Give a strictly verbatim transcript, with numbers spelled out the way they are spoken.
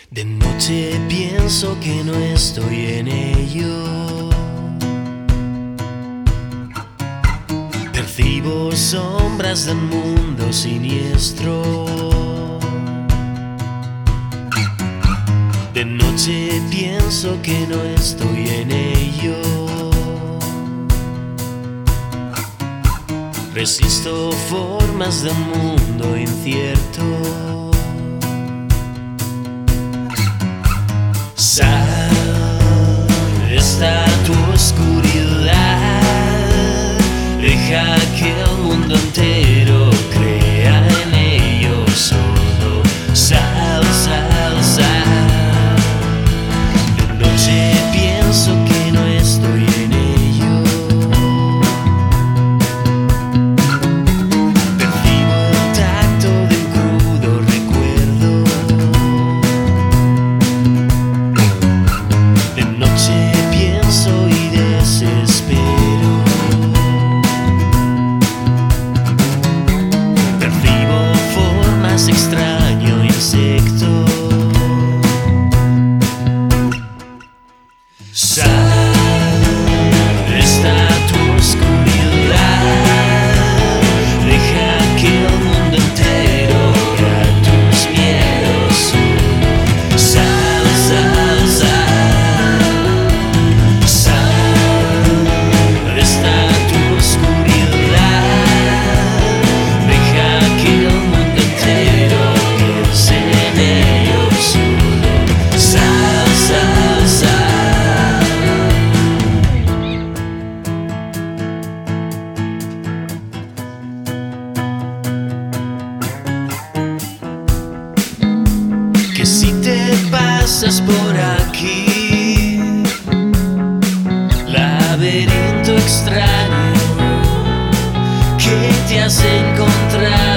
De noche pienso que no estoy en ello. Percibo sombras del mundo siniestro. De noche pienso que no estoy en ello. Resisto formas del mundo incierto. Sal, está tu oscuridad. Deja que el mundo entero crea en ello solo. Sal, sal, sal. De noche pienso que no estoy en ello. Percibo el tacto de un crudo recuerdo. De noche pienso y desespero. Percibo formas, extraño insecto. Sal, está tu oscuridad. Deja que el mundo entero vea tus miedos. Sal, sal, sal. Sal, está tu oscuridad. Deja que el mundo entero piense en ello solo. Sal, sal, sal. Que si te pasas por aquí, laberinto extraño que te has encontrado.